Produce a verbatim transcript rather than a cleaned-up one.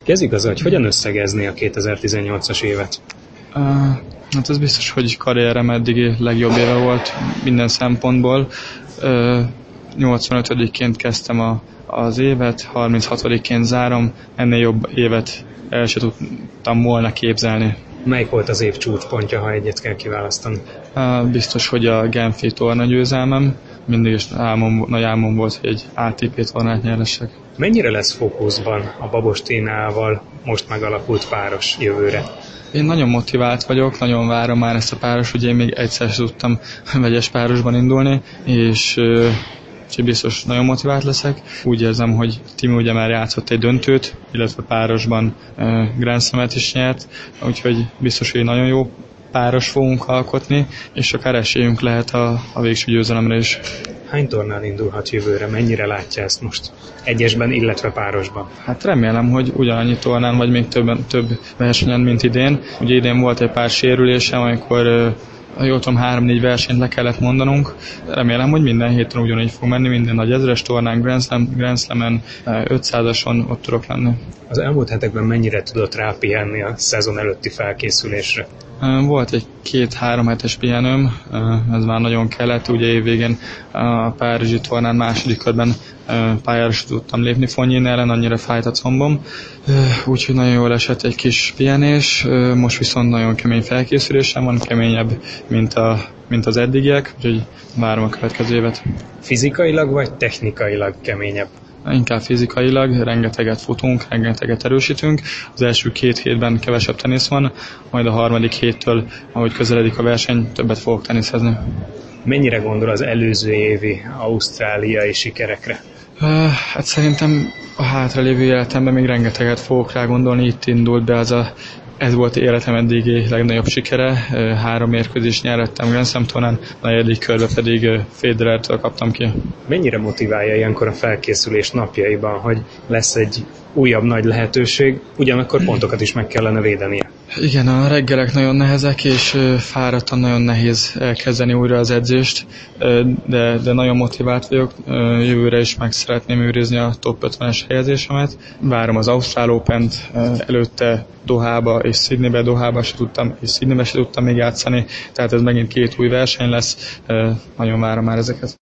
Ki az igaza, hogy hogyan összegezni a kétezer-tizennyolcas évet? Uh, hát ez biztos, hogy karrierem eddigi legjobb éve volt minden szempontból. Uh, nyolcvanötödikként kezdtem a, az évet, harminchatodikként zárom, ennél jobb évet el se tudtam volna képzelni. Melyik volt az év csúcspontja, ha egyet kell kiválasztani? Uh, biztos, hogy a Genfi torna győzelmem. Mindig is álmom, nagy álmom volt, hogy egy á té pé tornát nyeressek. Mennyire lesz fókuszban a Babos Tinával most megalakult páros jövőre? Én nagyon motivált vagyok, nagyon várom már ezt a páros, ugye én még egyszer sem tudtam vegyes párosban indulni, és, és biztos nagyon motivált leszek. Úgy érzem, hogy Timi ugye már játszott egy döntőt, illetve párosban Grand Slamet is nyert, úgyhogy biztos, hogy nagyon jó páros fogunk alkotni, és akár esélyünk lehet a, a végső győzelemre is. Hány tornán indulhat jövőre? Mennyire látja ezt most? Egyesben, illetve párosban? Hát remélem, hogy ugyanannyi tornán, vagy még több, több versenyen, mint idén. Ugye idén volt egy pár sérülésem, amikor jól tudom, három-négy versenyt le kellett mondanunk. Remélem, hogy minden héten ugyanígy fog menni, minden nagy ezres tornán, Grand Slam, Grand Slamen, ötszázason ott tudok lenni. Az elmúlt hetekben mennyire tudott rápihenni a szezon előtti felkészülésre? Volt egy két-három hetes pihenőm, ez már nagyon kellett, ugye évvégén a párizsi tornán második körben pályára sem tudtam lépni Fonyin ellen, annyira fájt a combom, úgyhogy nagyon jól esett egy kis pihenés, most viszont nagyon kemény felkészülésem van, keményebb, mint, a, mint az eddigiek, úgyhogy várom a következő évet. Fizikailag vagy technikailag keményebb? Inkább fizikailag, rengeteget futunk, rengeteget erősítünk. Az első két hétben kevesebb tenisz van, majd a harmadik héttől, ahogy közeledik a verseny, többet fogok teniszezni. Mennyire gondol az előző évi ausztráliai sikerekre? Uh, hát szerintem a hátralévő életemben még rengeteget fogok rá gondolni. Itt indult be az a Ez volt életem eddigi legnagyobb sikere, három mérkőzést nyerettem Grand Slam tornán, a negyedik körbe pedig Federertől kaptam ki. Mennyire motiválja ilyenkor a felkészülés napjaiban, hogy lesz egy újabb nagy lehetőség, ugyanakkor pontokat is meg kellene védenie? Igen, a reggelek nagyon nehezek, és fáradtan nagyon nehéz elkezdeni újra az edzést, de, de nagyon motivált vagyok. Jövőre is meg szeretném őrizni a top ötvenes helyezésemet. Várom az Ausztrál Opent, előtte Dohába és Sydneybe, Dohába se tudtam, és Sydneybe se tudtam még játszani, tehát ez megint két új verseny lesz, nagyon várom már ezeket.